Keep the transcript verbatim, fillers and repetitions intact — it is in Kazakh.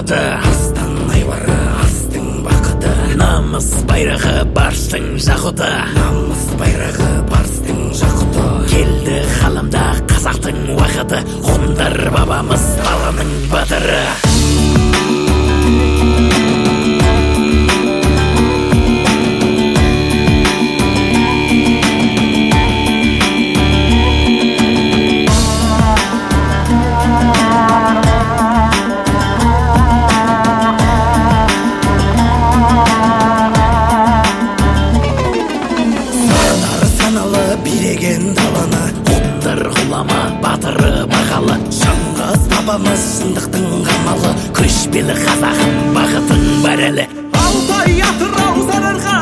бақыты, астан айбары астың бақыты, намыс байрағы барстың жақұты, намыс байрағы барстың жақұты. Келді ғаламда қазақтың уақыты, ғұндар бабамыз даланың батыры. Билеген даланы, ғұндар ғұлама, батыры бағалы. Шыңғыс бабамыз шындықтың қамалы, көшпелі қазағым бақытың бар әлі. Алтай, Атырау, Сарыарқа